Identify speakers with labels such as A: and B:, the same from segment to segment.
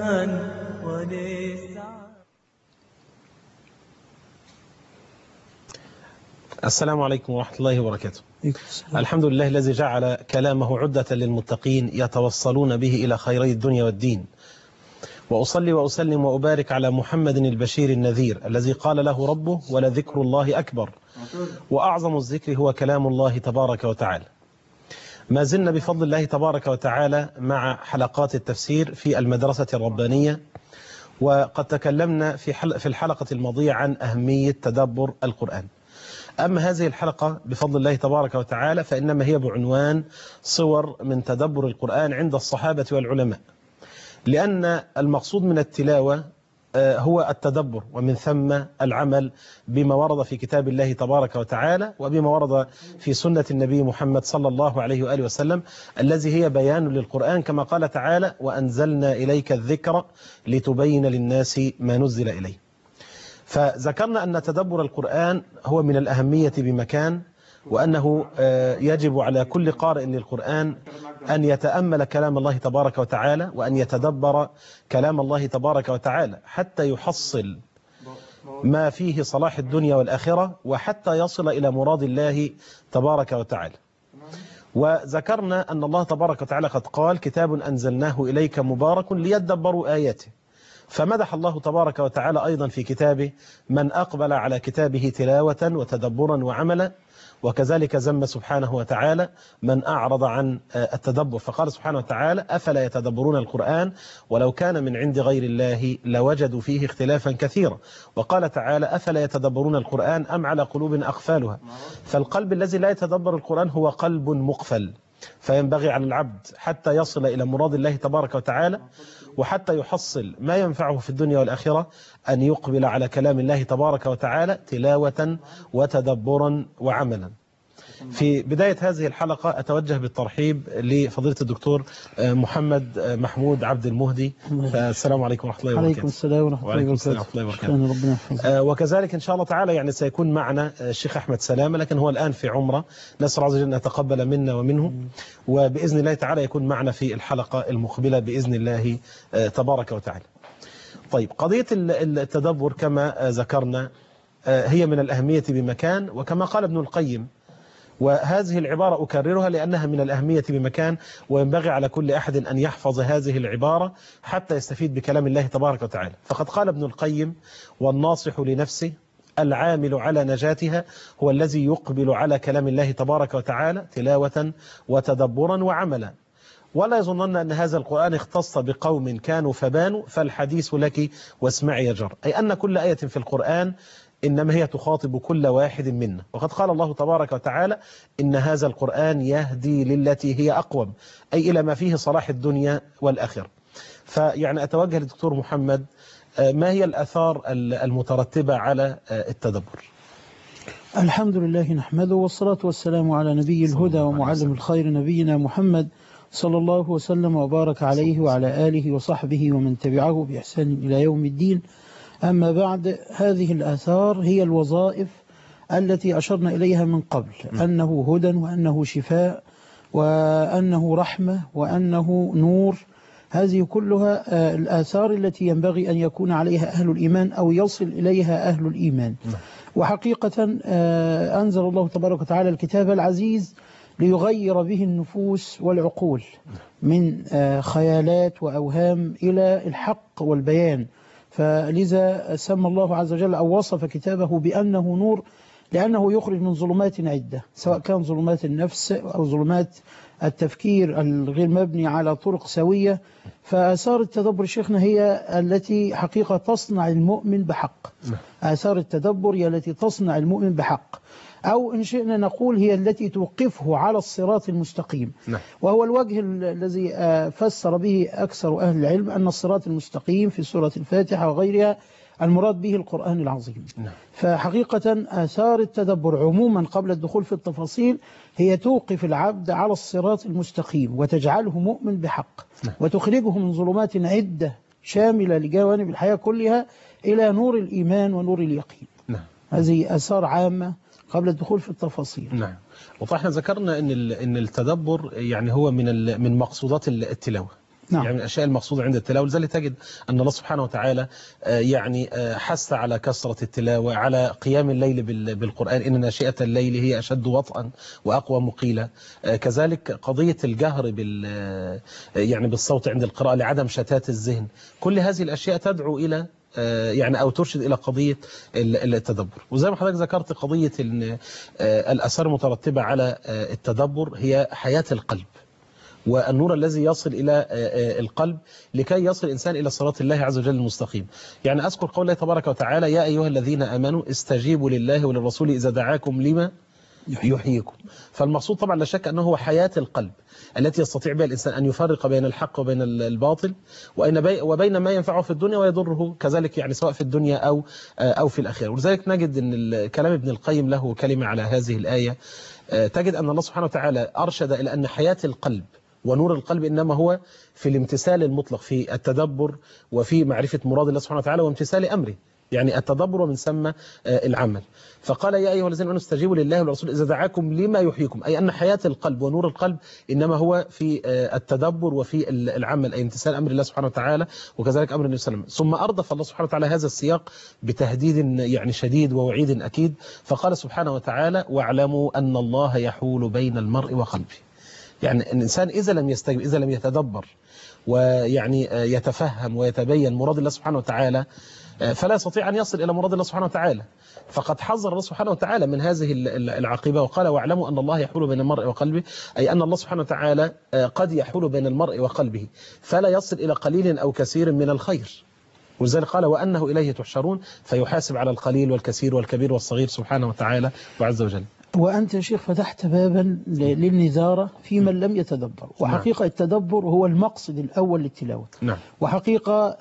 A: القرآن وللسعادة.
B: السلام عليكم ورحمة الله وبركاته. الحمد لله الذي جعل كلامه عدة للمتقين يتوصلون به إلى خيري الدنيا والدين، وأصلي وأسلم وأبارك على محمد البشير النذير الذي قال له ربه ولذكر الله أكبر، وأعظم الذكر هو كلام الله تبارك وتعالى. ما زلنا بفضل الله تبارك وتعالى مع حلقات التفسير في المدرسة الربانية، وقد تكلمنا في الحلقة الماضية عن أهمية تدبر القرآن. أما هذه الحلقة بفضل الله تبارك وتعالى فإنما هي بعنوان صور من تدبر القرآن عند الصحابة والعلماء، لأن المقصود من التلاوة هو التدبر، ومن ثم العمل بما ورد في كتاب الله تبارك وتعالى وبما ورد في سنة النبي محمد صلى الله عليه وآله وسلم، الذي هي بيان للقرآن، كما قال تعالى: وأنزلنا إليك الذكر لتبين للناس ما نزل إليه. فذكرنا أن تدبر القرآن هو من الأهمية بمكان، وأنه يجب على كل قارئ للقرآن أن يتأمل كلام الله تبارك وتعالى، وأن يتدبر كلام الله تبارك وتعالى حتى يحصل ما فيه صلاح الدنيا والآخرة، وحتى يصل إلى مراد الله تبارك وتعالى. وذكرنا أن الله تبارك وتعالى قد قال: كتاب أنزلناه إليك مبارك ليدبروا آياته. فمدح الله تبارك وتعالى أيضا في كتابه من أقبل على كتابه تلاوة وتدبرا وعملا، وكذلك ذم سبحانه وتعالى من أعرض عن التدبر، فقال سبحانه وتعالى: أفلا يتدبرون القرآن ولو كان من عند غير الله لوجدوا فيه اختلافا كثيرا. وقال تعالى: أفلا يتدبرون القرآن أم على قلوب أقفالها. فالقلب الذي لا يتدبر القرآن هو قلب مقفل، فينبغي على العبد حتى يصل إلى مراد الله تبارك وتعالى، وحتى يحصل ما ينفعه في الدنيا والآخرة، أن يقبل على كلام الله تبارك وتعالى تلاوة وتدبرا وعملا. في بداية هذه الحلقة أتوجه بالترحيب لفضيلة الدكتور محمد محمود عبد المهدي. السلام عليكم ورحمة الله وبركاته.
C: عليكم السلام ورحمة الله وبركاته.
B: وكذلك إن شاء الله تعالى يعني سيكون معنا الشيخ أحمد سلامة، لكن هو الآن في عمرة، نسأل الله عز وجل أن يتقبل منا ومنه، وبإذن الله تعالى يكون معنا في الحلقة المقبلة بإذن الله تبارك وتعالى. طيب، قضية التدبر كما ذكرنا هي من الأهمية بمكان، وكما قال ابن القيم، وهذه العبارة أكررها لأنها من الأهمية بمكان، وينبغي على كل أحد أن يحفظ هذه العبارة حتى يستفيد بكلام الله تبارك وتعالى. فقد قال ابن القيم: والناصح لنفسه العامل على نجاتها هو الذي يقبل على كلام الله تبارك وتعالى تلاوة وتدبرا وعملا، ولا يظنن أن هذا القرآن اختص بقوم كانوا فبانوا فالحديث لك واسمعي يجر، أي أن كل آية في القرآن إنما هي تخاطب كل واحد منا. وقد قال الله تبارك وتعالى: إن هذا القرآن يهدي للتي هي أقوم، أي إلى ما فيه صلاح الدنيا والآخرة. فيعني أتوجه للدكتور محمد، ما هي الآثار المترتبة على التدبر؟
C: الحمد لله نحمده، والصلاة والسلام على نبي الهدى ومعلم الخير نبينا محمد صلى الله وسلم وبارك عليه وعلى آله وصحبه ومن تبعه بإحسان إلى يوم الدين. أما بعد، هذه الآثار هي الوظائف التي أشرنا إليها من قبل، أنه هدى وأنه شفاء وأنه رحمة وأنه نور. هذه كلها الآثار التي ينبغي أن يكون عليها أهل الإيمان أو يصل إليها أهل الإيمان. وحقيقة أنزل الله تبارك وتعالى الكتاب العزيز ليغير به النفوس والعقول من خيالات وأوهام إلى الحق والبيان. فلذا سمى الله عز وجل أو وصف كتابه بأنه نور، لأنه يخرج من ظلمات عدة، سواء كان ظلمات النفس أو ظلمات التفكير الغير مبني على طرق سوية. فآثار التدبر شيخنا هي التي حقيقة تصنع المؤمن بحق. آثار التدبر هي التي تصنع المؤمن بحق، أو إن شئنا نقول هي التي توقفه على الصراط المستقيم. وهو الوجه الذي فسر به أكثر أهل العلم، أن الصراط المستقيم في سورة الفاتحة وغيرها المراد به القرآن العظيم. فحقيقة آثار التدبر عموما قبل الدخول في التفاصيل هي توقف العبد على الصراط المستقيم وتجعله مؤمن بحق، وتخرجه من ظلمات عدة شاملة لجوانب الحياة كلها إلى نور الإيمان ونور اليقين. هذه آثار عامة قبل الدخول في التفاصيل.
B: نعم. وطبعا احنا ذكرنا ان التدبر يعني هو من مقصودات التلاوة.
C: نعم.
B: يعني من الأشياء المقصودة عند التلاوة. لذلك تجد أن الله سبحانه وتعالى يعني حث على كثرة التلاوة، على قيام الليل بالقرآن، إن ناشئة الليل هي أشد وطئا وأقوى مقيلة. كذلك قضية الجهر يعني بالصوت عند القراءة لعدم شتات الذهن. كل هذه الأشياء تدعو إلى يعني أو ترشد إلى قضية التدبر. وزي ما حضرتك ذكرت قضية الآثار المترتبة على التدبر هي حياة القلب والنور الذي يصل إلى القلب لكي يصل الإنسان إلى صراط الله عز وجل المستقيم. يعني أذكر قول الله تبارك وتعالى: يا أيها الذين آمنوا استجيبوا لله وللرسول إذا دعاكم لما يحييكم. فالمقصود طبعا لا شك أنه هو حياة القلب التي يستطيع بها الإنسان أن يفرق بين الحق وبين الباطل وبين ما ينفعه في الدنيا ويضره كذلك، يعني سواء في الدنيا أو في الآخرة. ولذلك نجد أن كلام ابن القيم له كلمة على هذه الآية. تجد أن الله سبحانه وتعالى أرشد إلى أن حياة القلب ونور القلب إنما هو في الامتثال المطلق، في التدبر وفي معرفة مراد الله سبحانه وتعالى وامتثال أمره، يعني التدبر ومن ثم العمل. فقال: يا أيها الذين آمنوا استجيبوا لله والرسول إذا دعاكم لما يحييكم، أي أن حياة القلب ونور القلب إنما هو في التدبر وفي العمل، أي امتثال أمر الله سبحانه وتعالى وكذلك أمر النبي صلى الله عليه وسلم. ثم أردف الله سبحانه وتعالى هذا السياق بتهديد يعني شديد ووعيد أكيد، فقال سبحانه وتعالى: واعلموا أن الله يحول بين المرء وقلبه. يعني الإنسان إذا لم يستجب، إذا لم يتدبر ويعني يتفهم ويتبين مراد الله سبحانه وتعالى، فلا يستطيع أن يصل إلى مراد الله سبحانه وتعالى. فقد حذر الله سبحانه وتعالى من هذه العاقبة وقال: واعلموا أن الله يحول بين المرء وقلبه، أي أن الله سبحانه وتعالى قد يحول بين المرء وقلبه فلا يصل إلى قليل أو كثير من الخير. ولذلك قال: وأنه إليه تحشرون، فيحاسب على القليل والكثير والكبير والصغير سبحانه وتعالى وعز وجل.
C: وأنت يا شيخ فتحت بابا للنذارة في من لم يتدبر، وحقيقة التدبر هو المقصد الأول للتلاوة.
B: نعم.
C: وحقيقة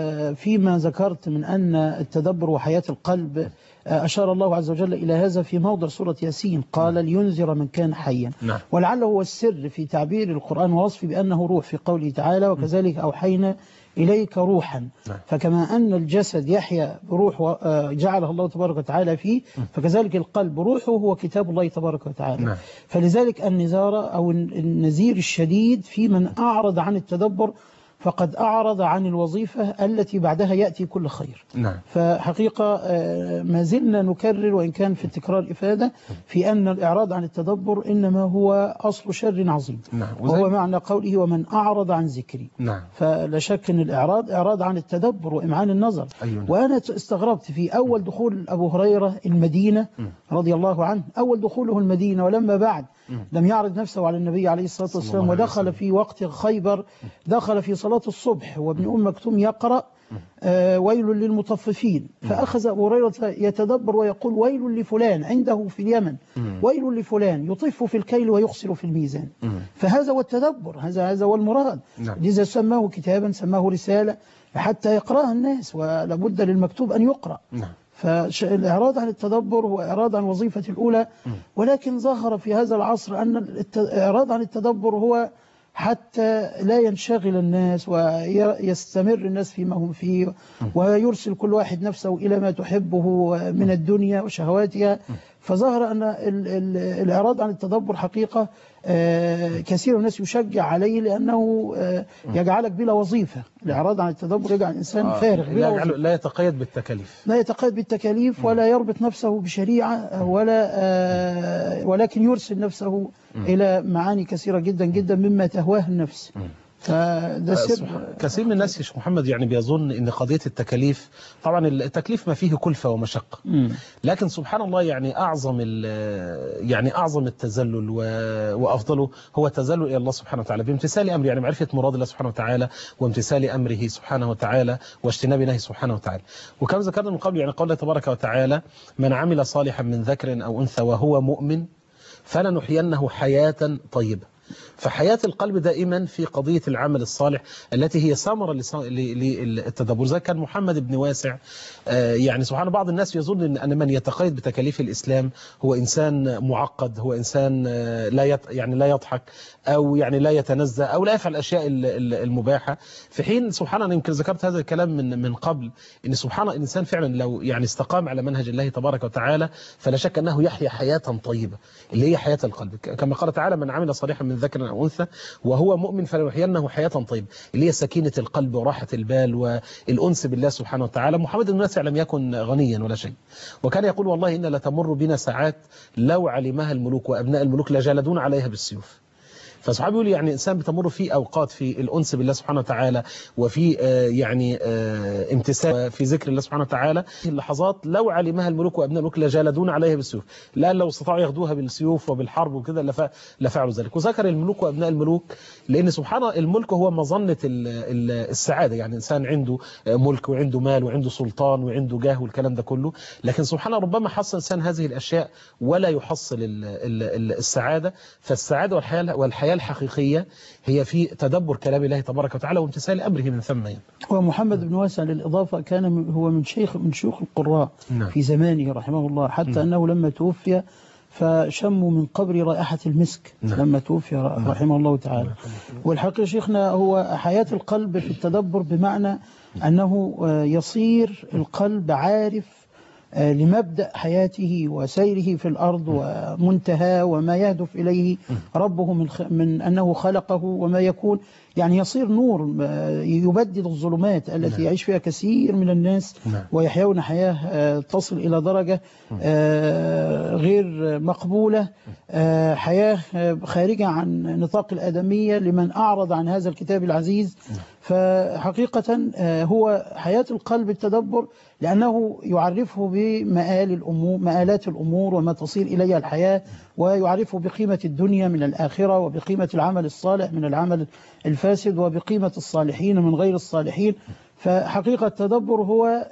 C: فيما ذكرت من أن التدبر وحياة القلب أشار الله عز وجل إلى هذا في موضع سورة ياسين، قال: لينذر من كان حيا.
B: نعم.
C: ولعله هو السر في تعبير القرآن ووصفه بأنه روح في قوله تعالى: وكذلك أوحينا إليك روحا.
B: نعم.
C: فكما أن الجسد يحيا بروح جعله الله تبارك وتعالى فيه، فكذلك القلب روحه هو كتاب الله تبارك وتعالى.
B: نعم.
C: فلذلك النذارة أو النذير الشديد في من أعرض عن التدبر، فقد أعرض عن الوظيفة التي بعدها يأتي كل خير.
B: نعم.
C: فحقيقة ما زلنا نكرر وإن كان في التكرار إفادة في أن الإعراض عن التدبر إنما هو أصل شر عظيم.
B: نعم.
C: وهو معنى قوله: ومن أعرض عن ذكري.
B: نعم.
C: فلا شك أن الإعراض إعراض عن التدبر وإمعان النظر.
B: أيوة.
C: وأنا استغربت في أول دخول أبو هريرة المدينة رضي الله عنه، أول دخوله المدينة ولما بعد لم يعرض نفسه على النبي عليه الصلاة والسلام، ودخل في وقت خيبر، دخل في صلاة الصبح وابن أم مكتوم يقرأ ويل للمطففين، فأخذ أبو هريرة يتدبر ويقول: ويل لفلان عنده في اليمن، ويل لفلان يطف في الكيل ويخسر في الميزان. فهذا هو التدبر، هذا هو المراد. لذا سماه كتابا، سماه رسالة حتى يقرأها الناس، ولابد للمكتوب أن يقرأ. فالإعراض عن التدبر هو إعراض عن وظيفة الأولى، ولكن ظهر في هذا العصر أن الإعراض عن التدبر هو حتى لا ينشغل الناس ويستمر الناس فيما هم فيه، ويرسل كل واحد نفسه إلى ما تحبه من الدنيا وشهواتها. فظهر أن الإعراض عن التدبر حقيقة كثير من الناس يشجع عليه، لأنه يجعلك بلا وظيفة. الإعراض عن التدبر يجعل الإنسان فارغ بلا وظيفة،
B: لا يتقيد بالتكاليف،
C: لا يتقيد بالتكاليف ولا يربط نفسه بشريعة ولكن يرسل نفسه إلى معاني كثيرة جدا جدا مما تهواه النفس. فده سر.
B: كثير من الناس يا شيخ محمد يعني بيظن ان قضيه التكاليف، طبعا التكليف ما فيه كلفه ومشقه، لكن سبحان الله يعني اعظم التذلل وافضله هو التذلل الى الله سبحانه وتعالى بامتثال امره، يعني معرفه مراد الله سبحانه وتعالى وامتثال امره سبحانه وتعالى واجتناب نهيه سبحانه وتعالى. وكما ذكرنا من قبل يعني قول الله تبارك وتعالى: من عمل صالحا من ذكر او انثى وهو مؤمن فلنحيينه حياه طيبه. فحياة القلب دائما في قضية العمل الصالح التي هي ثمرة للتدبر. زي كان محمد بن واسع يعني سبحان بعض الناس يظن أن من يتقيد بتكاليف الإسلام هو إنسان معقد، هو إنسان لا يضحك أو يعني لا يتنزه أو لا يفعل الأشياء المباحة، في حين سبحان الله يمكن ذكرت هذا الكلام من قبل، إن سبحان الله الإنسان فعلا لو يعني استقام على منهج الله تبارك وتعالى فلا شك أنه يحيا حياة طيبة اللي هي حياة القلب، كما قال تعالى: من عمل صالحا من ذكر أو أنثى وهو مؤمن فلنحيينه حياة طيبة، اللي هي سكينة القلب وراحة البال والأنس بالله سبحانه وتعالى. محمد بن نافع لم يكن غنيا ولا شيء، وكان يقول والله إن لتمر بنا ساعات لو علمها الملوك وأبناء الملوك لجالدون عليها بالسيوف. فصحابي يقول يعني إنسان بتمر في أوقات في الأنس بالله سبحانه وتعالى وفي يعني امتثال في ذكر الله سبحانه وتعالى، اللحظات لو علمها الملوك وأبناء الملوك لجالدون عليها بالسيوف، لا لو استطاعوا ياخدوها بالسيوف وبالحرب وكده لفعلوا ذلك. وذكر الملوك وأبناء الملوك لأن سبحان الملك هو مظنة السعادة، يعني إنسان عنده ملك وعنده مال وعنده سلطان وعنده جاه والكلام ده كله، لكن سبحان ربما حصل إنسان هذه الأشياء ولا يحصل السعادة. فالسعادة والحياة الحقيقية هي في تدبر كلام الله تبارك وتعالى وامتثال أمره من ثم.
C: ومحمد بن واسع للإضافة كان هو من شيوخ القراء في زمانه رحمه الله، حتى أنه لما توفي فشموا من قبر رائحة المسك لما توفي رحمه الله تعالى. والحقيقة شيخنا هو حياة القلب في التدبر بمعنى أنه يصير القلب عارف لمبدأ حياته وسيره في الأرض ومنتهى وما يهدف إليه ربه من أنه خلقه وما يكون، يعني يصير نور يبدد الظلمات التي يعيش فيها كثير من الناس ويحيون حياة تصل إلى درجة غير مقبولة، حياة خارجة عن نطاق الآدمية لمن أعرض عن هذا الكتاب العزيز. فحقيقة هو حياة القلب التدبر لأنه يعرفه بمآلات الأمور وما تصير إليها الحياة، ويعرفه بقيمة الدنيا من الآخرة وبقيمة العمل الصالح من العمل الفاسد وبقيمة الصالحين من غير الصالحين. فحقيقة التدبر هو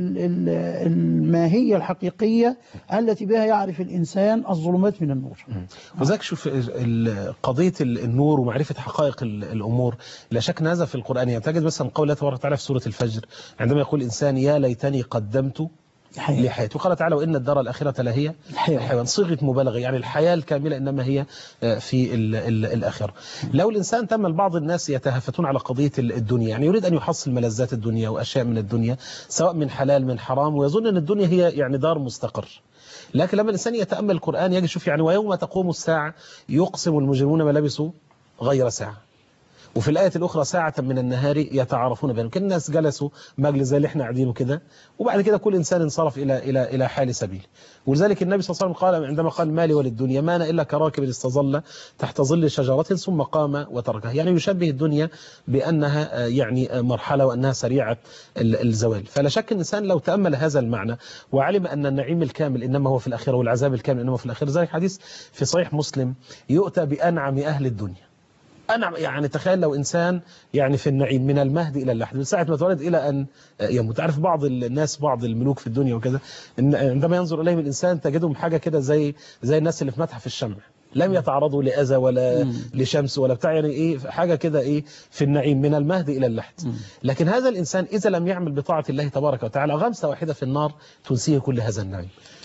C: الماهية الحقيقية التي بها يعرف الإنسان الظلمات من النور.
B: وذلك شوف قضية النور ومعرفة حقائق الأمور، لا شك هذا في القرآن. يعني تجد مثلا قول الله تبارك وتعالى في سورة الفجر عندما يقول الإنسان يا ليتني قدمت لحياته، وقال تعالى وإن الدار الآخرة لهي الحيوان، صيغة مبالغة، يعني الحياة الكاملة إنما هي في الآخرة. لو الإنسان تم بعض الناس يتهافتون على قضية الدنيا، يعني يريد أن يحصل ملذات الدنيا وأشياء من الدنيا سواء من حلال من حرام، ويظن أن الدنيا هي يعني دار مستقر. لكن لما الإنسان يتأمل القرآن يجد شوف يعني ويوم تقوم الساعة يقسم المجرمون ما لبثوا غير ساعة، وفي الآية الأخرى ساعة من النهار يتعارفون بينهم. كل الناس جلسوا مجلس زي اللي احنا قاعدينه كده، وبعد كده كل إنسان انصرف إلى حال سبيل. ولذلك النبي صلى الله عليه وسلم قال عندما قال مالي وللدنيا ما أنا إلا كراكب استظل تحت ظل شجرة ثم قام وتركها، يعني يشبه الدنيا بأنها يعني مرحلة وأنها سريعة الزوال. فلا شك الإنسان لو تأمل هذا المعنى وعلم أن النعيم الكامل إنما هو في الآخرة والعذاب الكامل إنما في الآخرة. ذلك حديث في صحيح مسلم يؤتى بأنعم أهل الدنيا. أنا يعني تخيل لو إنسان يعني في النعيم من المهد إلى اللحد من ساعة ما اتولد إلى أن يموت. عارف بعض الناس بعض الملوك في الدنيا وكذا عندما ينظر إليهم الإنسان تجدهم حاجة كده زي الناس اللي في متحف الشمع، لم يتعرضوا لأذى ولا لشمس ولا بتاع، يعني إيه حاجة كده إيه في النعيم من المهد إلى اللحد. لكن هذا الإنسان إذا لم يعمل بطاعة الله تبارك وتعالى غمسة واحدة في النار تنسيه كل هذا النعيم.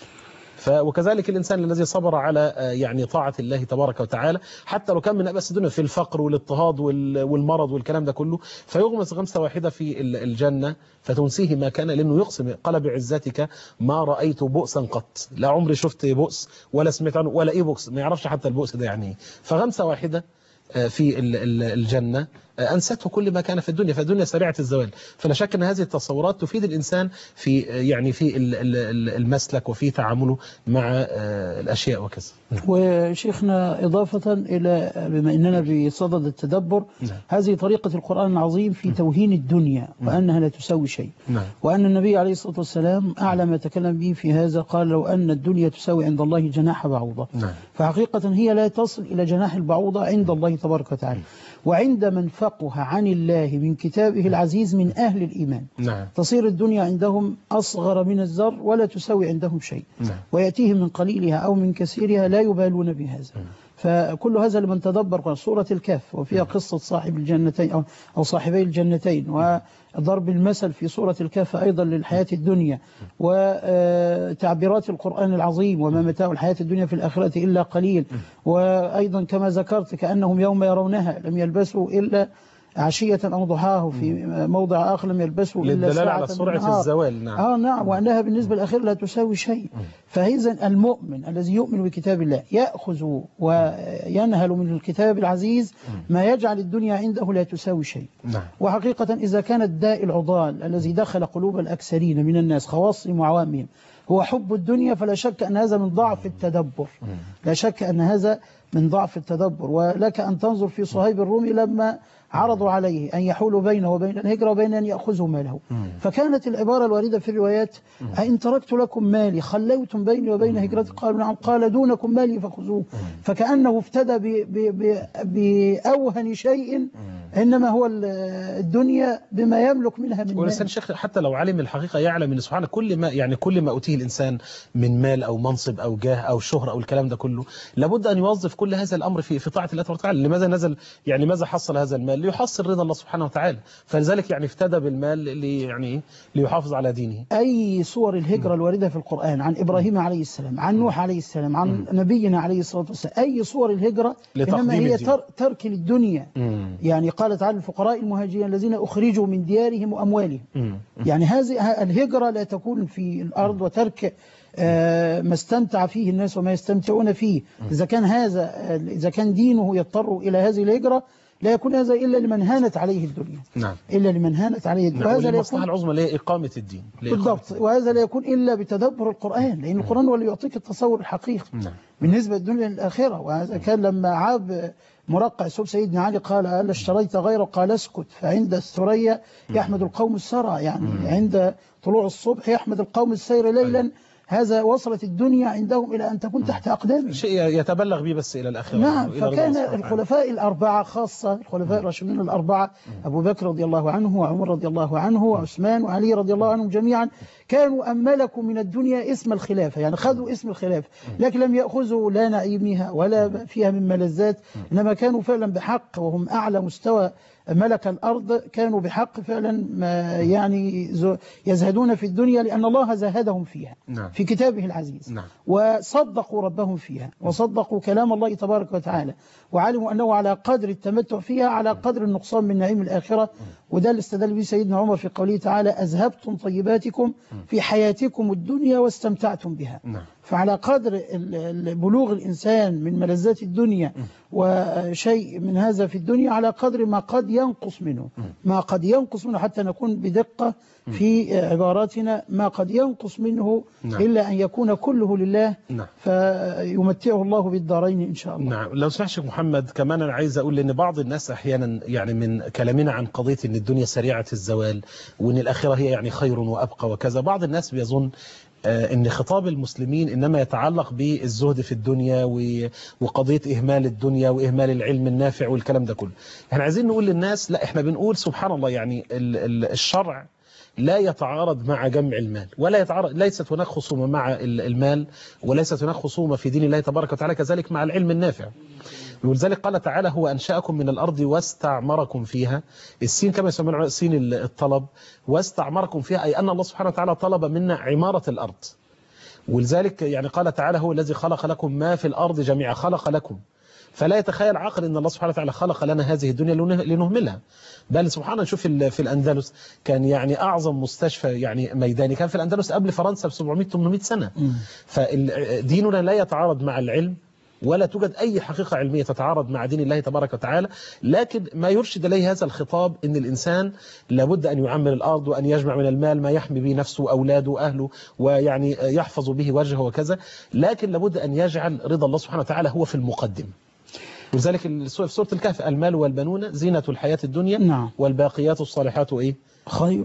B: وكذلك الإنسان الذي صبر على يعني طاعة الله تبارك وتعالى حتى لو كان من أبأس الدنيا في الفقر والاضطهاد والمرض والكلام ده كله، فيغمس غمسة واحدة في الجنة فتنسيه ما كان، لأنه يقسم قال بعزتك ما رأيت بؤسا قط، لا عمري شفت بؤس ولا سمعت عنه ولا إيه بؤس، ما يعرفش حتى البؤس ده يعني. فغمسة واحدة في الجنة أنسته كل ما كان في الدنيا، فالدنيا سريعة الزوال. فلا شك أن هذه التصورات تفيد الإنسان في يعني في المسلك وفي تعامله مع الأشياء وكذا.
C: وشيخنا إضافة إلى بما أننا بصدد التدبر، هذه طريقة القرآن العظيم في توهين الدنيا وأنها لا تساوي شيء، وأن النبي عليه الصلاة والسلام أعلى ما تكلم به في هذا قال لو أن الدنيا تساوي عند الله جناح بعوضة. فحقيقة هي لا تصل إلى جناح البعوضة عند الله تبارك وتعالى، وعند من فقه عن الله من كتابه العزيز من أهل الإيمان تصير الدنيا عندهم أصغر من الذر ولا تساوي عندهم شيء، ويأتيهم من قليلها أو من كثيرها لا يبالون بهذا. فكل هذا لمن تدبر سورة الكهف وفيها قصة صاحب الجنتين أو صاحبي الجنتين، وضرب المثل في سورة الكهف أيضا للحياة الدنيا، وتعبيرات القرآن العظيم وما متاع الحياة الدنيا في الآخرة إلا قليل، وأيضا كما ذكرت كأنهم يوم يرونها لم يلبسوا إلا عشية أو ضحاه، في موضع آخر لم يلبسه إلا
B: للدلالة
C: ساعة
B: على
C: من
B: سرعة
C: النهار.
B: الزوال. نعم.
C: نعم، وأنها بالنسبة للآخرة لا تساوي شيء. فإذا المؤمن الذي يؤمن بكتاب الله يأخذ وينهل من الكتاب العزيز ما يجعل الدنيا عنده لا تساوي شيء.
B: نعم.
C: وحقيقة إذا كان الداء العضال الذي دخل قلوب الأكثرين من الناس خواصهم وعوامهم هو حب الدنيا، فلا شك أن هذا من ضعف التدبر. لا شك أن هذا من ضعف التدبر. ولك أن تنظر في صهيب الرومي لما عرضوا عليه أن يحول بينه وبين الهجرة وبين أن يأخذوا ماله، فكانت العبارة الواردة في الروايات: أئن تركت لكم مالي خلوتم بيني وبين هجرتي؟ قالوا نعم. قال دونكم مالي فخذوه. فكأنه افتدى بأوهن شيء، إنما هو الدنيا بما يملك منها من
B: والإنسان
C: مال.
B: شيخ حتى لو علم الحقيقة يعلم أن سبحانه كل ما أوتيه الإنسان من مال أو منصب أو جاه أو شهرة أو الكلام ده كله، لابد أن يوظف كل هذا الأمر في طاعة الله تبارك وتعالى. لماذا نزل ماذا حصل هذا المال؟ ليحصل رضا الله سبحانه وتعالى. فلذلك افتدى بالمال ليحافظ على دينه.
C: أي صور الهجرة الواردة في القرآن عن إبراهيم عليه السلام، عن نوح عليه السلام، عن نبينا عليه الصلاة والسلام، أي صور الهجرة إنما هي ترك للدنيا. يعني قال تعالى: الفقراء المهاجرين الذين أخرجوا من ديارهم وأموالهم. يعني هذه الهجرة لا تكون في الأرض وترك ما استمتع فيه الناس وما يستمتعون فيه. إذا كان دينه يضطر إلى هذه الهجرة لا يكون هذا إلا لمن هانت عليه الدنيا.
B: نعم.
C: إلا لمن هانت عليه الدنيا.
B: وهذا المصلحة العظمى اللي إقامة الدين.
C: بالضبط. وهذا لا يكون إلا بتدبر القرآن، لأن القرآن هو اللي يعطيك التصور الحقيقي بالنسبة للدنيا للآخرة. وهذا كان لما عاب مرقع سب سيدنا علي قال: هل اشتريت غيره؟ قال: اسكت، فعند الثريا يحمد القوم السرى، يعني عند طلوع الصبح يحمد القوم السير ليلا. هذا وصلت الدنيا عندهم إلى أن تكون تحت أقدامهم،
B: شيء يتبلغ به بس إلى الآخرة.
C: نعم. فكان الخلفاء الأربعة، خاصة الخلفاء الراشدين الأربعة، أبو بكر رضي الله عنه وعمر رضي الله عنه وعثمان وعلي رضي الله عنهم جميعا، كانوا أملكوا من الدنيا اسم الخلافة، يعني خذوا اسم الخلافة، لكن لم يأخذوا لا نعيمها ولا فيها من ملذات، إنما كانوا فعلا بحق، وهم أعلى مستوى ملك الأرض، كانوا بحق فعلا يعني يزهدون في الدنيا لأن الله زهدهم فيها.
B: نعم.
C: في كتابه العزيز.
B: نعم.
C: وصدقوا ربهم فيها، وصدقوا كلام الله تبارك وتعالى، وعلموا أنه على قدر التمتع فيها على قدر النقصان من نعيم الآخرة. وده اللي استدل به سيدنا عمر في قوله تعالى: أذهبتم طيباتكم في حياتكم الدنيا واستمتعتم بها.
B: نعم.
C: فعلى قدر بلوغ الإنسان من ملذات الدنيا وشيء من هذا في الدنيا على قدر ما قد ينقص منه، ما قد ينقص منه، حتى نكون بدقة في عباراتنا، ما قد ينقص منه إلا أن يكون كله لله. فيمتعه الله بالدارين إن شاء الله.
B: نعم. لو سمحت شيخ محمد، كمان أنا عايز أقول إن بعض الناس أحيانا من كلامنا عن قضية إن الدنيا سريعة الزوال وإن الآخرة هي خير وأبقى وكذا، بعض الناس بيظن ان خطاب المسلمين انما يتعلق بالزهد في الدنيا وقضية اهمال الدنيا واهمال العلم النافع والكلام ده كله. احنا عايزين نقول للناس لا، احنا بنقول سبحان الله، الشرع لا يتعارض مع جمع المال، ولا يتعارض، ليست هناك خصومة مع المال، وليست هناك خصومة في دين الله تبارك وتعالى، كذلك مع العلم النافع. ولذلك قال تعالى: هو أنشأكم من الأرض واستعمركم فيها. السين كما يسمون سين الطلب، واستعمركم فيها، أي أن الله سبحانه وتعالى طلب منا عمارة الأرض. ولذلك قال تعالى: هو الذي خلق لكم ما في الأرض جميعا، خلق لكم. فلا يتخيل عقل أن الله سبحانه وتعالى خلق لنا هذه الدنيا لنهملها، بل سبحان الله. شوف في الأندلس كان أعظم مستشفى ميداني كان في الأندلس قبل فرنسا ب 700-800 سنة. فديننا لا يتعارض مع العلم، ولا توجد أي حقيقة علمية تتعارض مع دين الله تبارك وتعالى. لكن ما يرشد إليه هذا الخطاب أن الإنسان لابد أن يعمر الأرض، وأن يجمع من المال ما يحمي به نفسه وأولاده وأهله، يحفظ به وجهه وكذا. لكن لابد أن يجعل رضا الله سبحانه وتعالى هو في المقدم. ولذلك في سورة الكهف: المال والبنون زينة الحياة الدنيا، والباقيات الصالحات خير.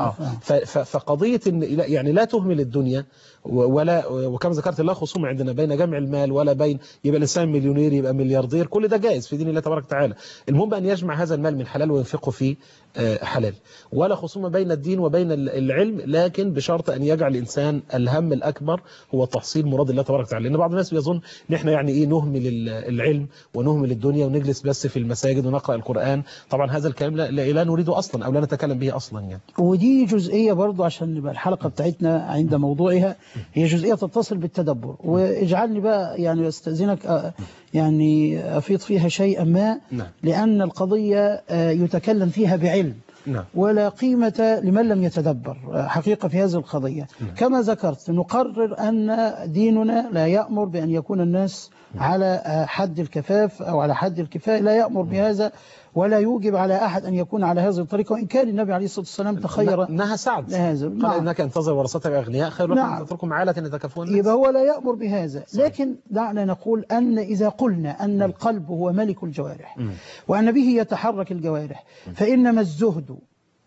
B: فقضية لا تهمل الدنيا، وكما ذكرت لا خصوم عندنا بين جمع المال ولا بين يبقى الإنسان مليونير يبقى ملياردير، كل ده جائز في دين الله تبارك وتعالى. المهم أن يجمع هذا المال من حلال وينفقه في حلال، ولا خصومة بين الدين وبين العلم، لكن بشرط أن يجعل الإنسان الهم الأكبر هو تحصيل مراد الله تبارك وتعالى. لأن بعض الناس بيظن إن إحنا يعني إيه نهمل العلم ونهمل الدنيا ونجلس بس في المساجد ونقرأ القرآن. طبعا هذا الكلام لا نريده أصلا أو لا نتكلم به أصلا يعني.
C: ودي جزئية برضو عشان نبقى الحلقة بتاعتنا عند موضوعها، هي جزئية تتصل بالتدبر. واجعلني بقى يعني استأذنك يعني أفيض فيها شيئا ما، لأن القضية يتكلم فيها بعلم ولا قيمة لمن لم يتدبر حقيقة في هذه القضية. كما ذكرت نقرر أن ديننا لا يأمر بأن يكون الناس على حد الكفاف أو على حد الكفاية، لا يأمر بهذا ولا يوجب على أحد أن يكون على هذه الطريقة، وإن كان النبي عليه الصلاة والسلام تخير
B: إنها سعد
C: لهذا.
B: قال إنك انتظر ورثتك أغنياء خير لكم أن تتركوا عالة يتكفون الناس.
C: يبقى هو لا يأمر بهذا. لكن دعنا نقول أن إذا قلنا أن القلب هو ملك الجوارح وأن به يتحرك الجوارح، فإنما الزهد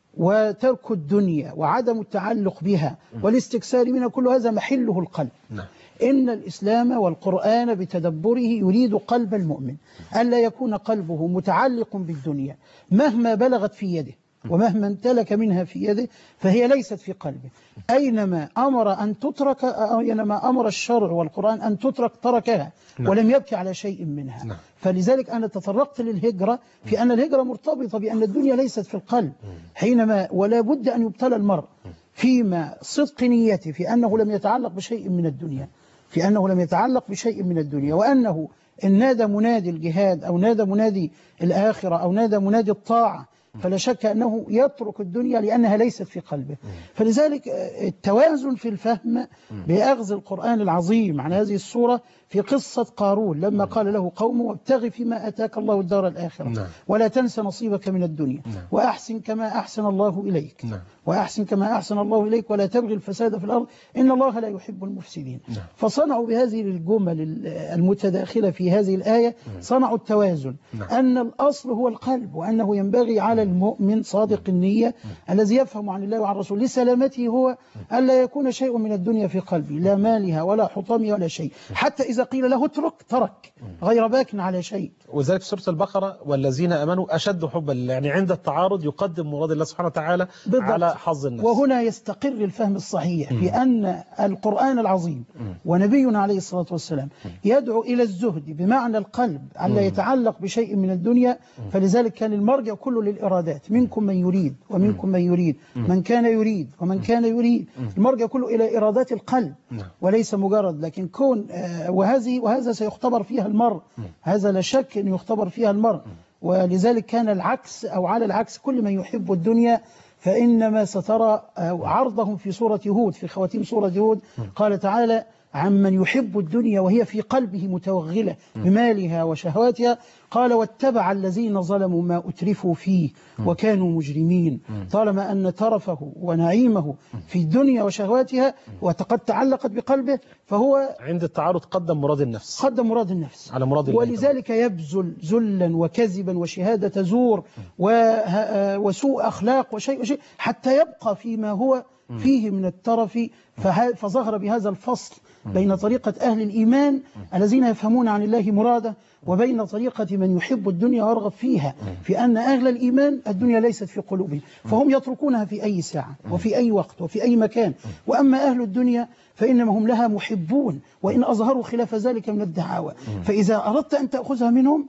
C: وترك الدنيا وعدم التعلق بها والاستكثار منها كل هذا محله القلب. إن الإسلام والقرآن بتدبره يريد قلب المؤمن ألا يكون قلبه متعلق بالدنيا مهما بلغت في يده ومهما امتلك منها في يده، فهي ليست في قلبه. أينما أمر أن تترك، أينما أمر الشرع والقرآن أن تترك تركها ولم يبكي على شيء منها. فلذلك أنا تطرقت للهجرة في أن الهجرة مرتبطة بأن الدنيا ليست في القلب حينما، ولا بد أن يبتلى المرء فيما صدق نيته في أنه لم يتعلق بشيء من الدنيا، في أنه لم يتعلق بشيء من الدنيا، وأنه إن نادى منادي الجهاد أو نادى منادي الآخرة أو نادى منادي الطاعة فلا شك أنه يترك الدنيا لأنها ليست في قلبه. فلذلك التوازن في الفهم بأخذ القرآن العظيم عن هذه الصورة في قصة قارون لما قال له قومه وابتغ فيما أتاك الله الدار الآخرة ولا تنس نصيبك من الدنيا وأحسن كما أحسن الله إليك وأحسن كما أحسن الله إليك ولا تبغي الفساد في الأرض إن الله لا يحب المفسدين. فصنعوا بهذه الجمل المتداخلة في هذه الآية صنعوا التوازن، أن الأصل هو القلب، وأنه ينبغي على المؤمن صادق النية الذي يفهم عن الله وعن رسوله لسلامته هو ألا يكون شيء من الدنيا في قلبه، لا مالها ولا حطامها ولا شيء، حتى إذا قيل له اترك ترك غير باك على شيء.
B: وذلك في سورة البقرة والذين آمنوا أشد حبا لله، يعني عند التعارض يقدم مراد الله سبحانه وتعالى على حظ النفس.
C: وهنا يستقر الفهم الصحيح في أن القرآن العظيم ونبينا عليه الصلاة والسلام يدعو إلى الزهد بمعنى القلب ألا يتعلق بشيء من الدنيا. فلذلك كان المرجع كله للإرادات، منكم من يريد ومنكم من يريد، من كان يريد ومن كان يريد، المرجع كله إلى إرادات القلب وليس مجرد. لكن كون وهذا سيختبر فيها المرء، هذا لا شك أن يختبر فيها المرء. ولذلك كان العكس أو على العكس، كل من يحب الدنيا فإنما سترى عرضهم في سورة هود، في خواتيم سورة هود قال تعالى عمن يحب الدنيا وهي في قلبه متوغلة بمالها وشهواتها، قال واتبع الذين ظلموا ما أترفوا فيه وكانوا مجرمين. طالما أن ترفه ونعيمه في الدنيا وشهواتها وقد تعلقت بقلبه، فهو
B: عند التعارض قدم مراد النفس،
C: قدم مراد النفس
B: على مراد الله.
C: ولذلك يبذل ذلا وكذبا وشهادة زور وسوء أخلاق وشيء حتى يبقى فيما هو فيه من الترف. فظهر بهذا الفصل بين طريقة أهل الإيمان الذين يفهمون عن الله مراده وبين طريقة من يحب الدنيا ويرغب فيها، في أن أهل الإيمان الدنيا ليست في قلوبهم، فهم يتركونها في أي ساعة وفي أي وقت وفي أي مكان. وأما أهل الدنيا فإنما هم لها محبون، وإن أظهروا خلاف ذلك من الدعاوى. فإذا أردت أن تأخذها منهم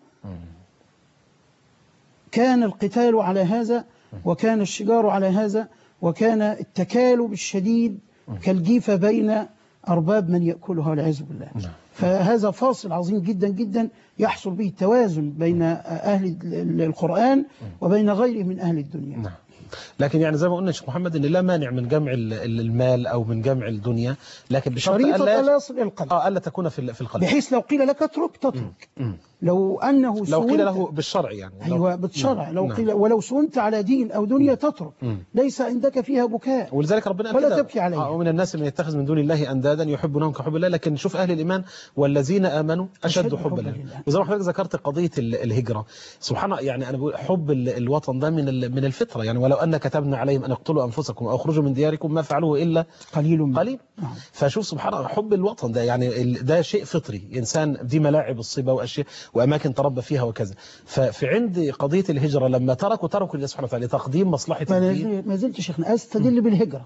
C: كان القتال على هذا، وكان الشجار على هذا، وكان التكالب الشديد كالجيفة بين أرباب من يأكلها والعياذ بالله. فهذا فاصل عظيم جدا جدا يحصل به التوازن بين أهل القرآن وبين غيره من أهل الدنيا.
B: لكن يعني زي ما قلنا شيخ محمد ان لا مانع من جمع المال او من جمع الدنيا، لكن بشرط
C: الا يصل القلب،
B: الا تكون في القلب،
C: بحيث لو قيل لك اترك تترك. لو
B: قيل له بالشرع يعني
C: ايوه بالشرع، لو قيل ولو سنت على دين او دنيا تترك، ليس عندك فيها بكاء،
B: ولذلك ربنا
C: ولا تبكي عليه.
B: ومن الناس من يتخذ من دون الله اندادا يحبونهم كحب الله. لكن شوف اهل الايمان والذين امنوا اشد حبا لله. وزي ما حضرتك ذكرت قضيه الهجره، سبحان الله، يعني انا بقول حب الوطن ده من الفطره. يعني ولو ان كتبنا عليهم ان اقتلوا انفسكم او اخرجوا من دياركم ما فعلوه الا قليل. فشوف سبحان الله، حب الوطن ده يعني ده شيء فطري، انسان دي ملاعب الصبا واشياء، وأماكن تربى فيها وكذا. ففي عند قضية الهجرة لما تركوا الله سبحانه وتعالى لتقديم مصلحة الدين.
C: ما زلت شيخنا أستدل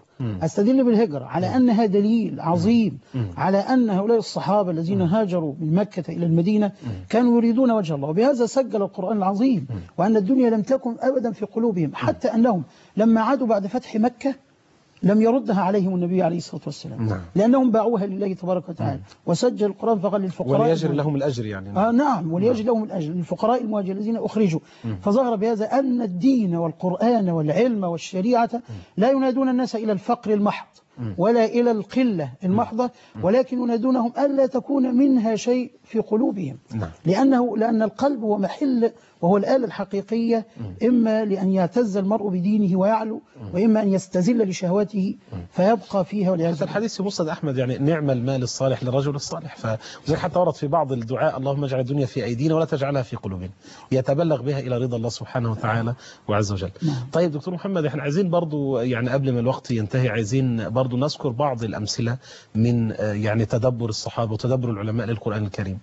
C: بالهجرة على أنها دليل عظيم على أن هؤلاء الصحابة الذين هاجروا من مكة إلى المدينة كانوا يريدون وجه الله، وبهذا سجل القرآن العظيم وأن الدنيا لم تكن أبدا في قلوبهم، حتى أنهم لما عادوا بعد فتح مكة لم يردها عليهم النبي عليه الصلاة والسلام، لأنهم باعوها لله تبارك وتعالى، وسجل القرآن فقال للفقراء
B: وليجري لهم الأجر يعني.
C: نعم، وليجري لهم الأجر للفقراء المهاجرين الذين أخرجوا. فظهر بهذا أن الدين والقرآن والعلم والشريعة لا ينادون الناس إلى الفقر المحض ولا إلى القلة المحضة، ولكن ينادونهم ألا تكون منها شيء في قلوبهم، لأن القلب هو محل وهو الآلة الحقيقية، إما لأن يعتز المرء بدينه ويعلو، وإما أن يستذل لشهواته فيبقى فيها والعياذ بالله.
B: الحديث في مسند أحمد يعني نعم المال الصالح للرجل الصالح، فزي حتى ورد في بعض الدعاء اللهم اجعل الدنيا في أيدينا ولا تجعلها في قلوبنا، يتبلغ بها إلى رضا الله سبحانه وتعالى وعز وجل. طيب دكتور محمد، احنا عايزين برضو يعني قبل ما الوقت ينتهي عايزين برضو نذكر بعض الأمثلة من يعني تدبر الصحابة وتدبر العلماء للقرآن الكريم.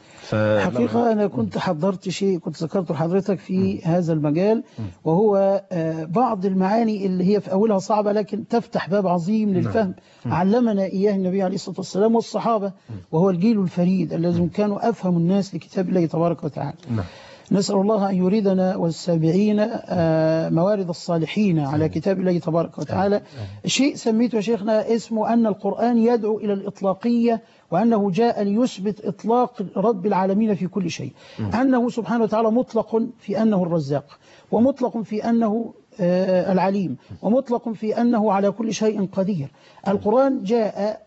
C: حقيقة أنا كنت حضرت شيء كنت ذكرته لحضرتك في هذا المجال، وهو بعض المعاني اللي هي في أولها صعبة لكن تفتح باب عظيم للفهم علمنا إياه النبي عليه الصلاة والسلام والصحابة، وهو الجيل الفريد الذين كانوا أفهم الناس لكتاب الله تبارك وتعالى. نسأل الله أن يريدنا والسابعين موارد الصالحين على كتاب الله تبارك وتعالى. شيء سميته يا شيخنا اسمه أن القرآن يدعو إلى الإطلاقية، وأنه جاء ليثبت إطلاق رب العالمين في كل شيء، أنه سبحانه وتعالى مطلق في أنه الرزاق، ومطلق في أنه العليم، ومطلق في أنه على كل شيء قدير. القرآن جاء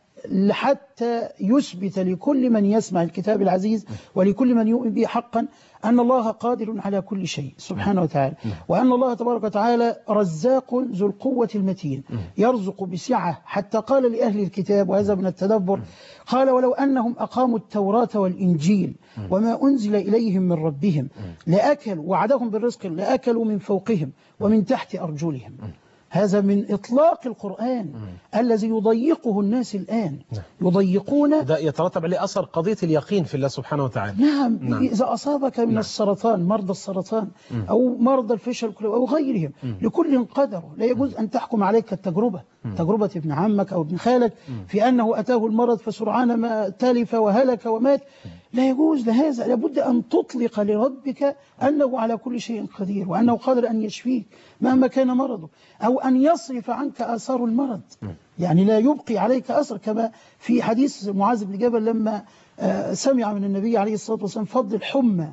C: حتى يثبت لكل من يسمع الكتاب العزيز ولكل من يؤمن به حقا أن الله قادر على كل شيء سبحانه وتعالى، وأن الله تبارك وتعالى رزاق ذو القوة المتين يرزق بسعة، حتى قال لأهل الكتاب وهذا من التدبر، قال ولو أنهم أقاموا التوراة والإنجيل وما أنزل إليهم من ربهم لأكلوا، وعدهم بالرزق، لأكلوا من فوقهم ومن تحت أرجلهم. هذا من إطلاق القرآن الذي يضيقه الناس الآن، يضيقون.
B: ده يترتب عليه أثر قضية اليقين في الله سبحانه وتعالى.
C: نعم. إذا أصابك من السرطان، مرضى السرطان أو مرضى الفشل أو غيرهم، لكل قدر، لا يجوز أن تحكم عليك التجربة، تجربة ابن عمك أو ابن خالك في أنه أتاه المرض فسرعان ما تلف وهلك ومات. لا يجوز لهذا، لابد أن تطلق لربك أنه على كل شيء قدير، وأنه قادر أن يشفيك مهما كان مرضه، أو أن يصرف عنك آثار المرض، يعني لا يبقي عليك أثر، كما في حديث معاذ بن جبل لما سمع من النبي عليه الصلاة والسلام فضل الحمى،